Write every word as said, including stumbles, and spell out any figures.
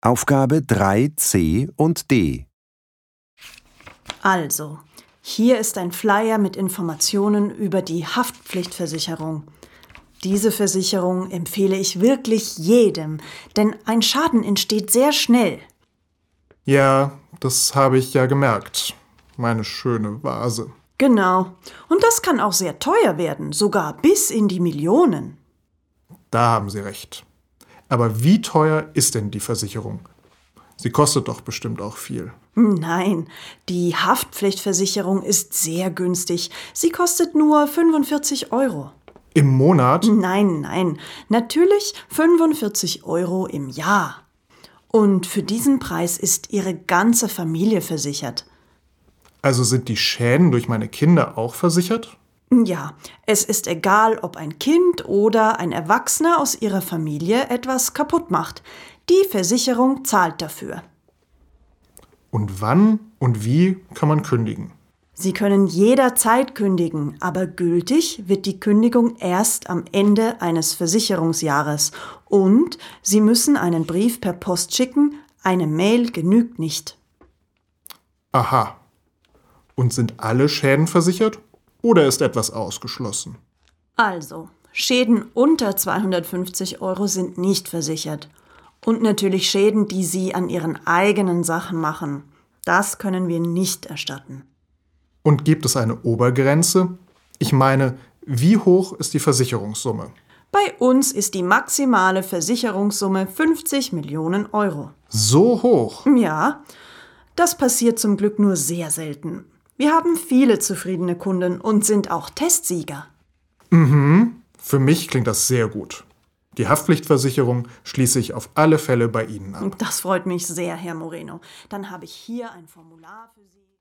Aufgabe drei c und d. Also, hier ist ein Flyer mit Informationen über die Haftpflichtversicherung. Diese Versicherung empfehle ich wirklich jedem, denn ein Schaden entsteht sehr schnell. Ja, das habe ich ja gemerkt. Meine schöne Vase. Genau. Und das kann auch sehr teuer werden, sogar bis in die Millionen. Da haben Sie recht. Aber wie teuer ist denn die Versicherung? Sie kostet doch bestimmt auch viel. Nein, die Haftpflichtversicherung ist sehr günstig. Sie kostet nur fünfundvierzig Euro. Im Monat? Nein, nein, natürlich fünfundvierzig Euro im Jahr. Und für diesen Preis ist Ihre ganze Familie versichert. Also sind die Schäden durch meine Kinder auch versichert? Ja, es ist egal, ob ein Kind oder ein Erwachsener aus Ihrer Familie etwas kaputt macht. Die Versicherung zahlt dafür. Und wann und wie kann man kündigen? Sie können jederzeit kündigen, aber gültig wird die Kündigung erst am Ende eines Versicherungsjahres. Und Sie müssen einen Brief per Post schicken, eine Mail genügt nicht. Aha. Und sind alle Schäden versichert oder ist etwas ausgeschlossen? Also, Schäden unter zweihundertfünfzig Euro sind nicht versichert. Und natürlich Schäden, die Sie an Ihren eigenen Sachen machen. Das können wir nicht erstatten. Und gibt es eine Obergrenze? Ich meine, wie hoch ist die Versicherungssumme? Bei uns ist die maximale Versicherungssumme fünfzig Millionen Euro. So hoch? Ja, das passiert zum Glück nur sehr selten. Wir haben viele zufriedene Kunden und sind auch Testsieger. Mhm, für mich klingt das sehr gut. Die Haftpflichtversicherung schließe ich auf alle Fälle bei Ihnen ab. Das freut mich sehr, Herr Moreno. Dann habe ich hier ein Formular für Sie.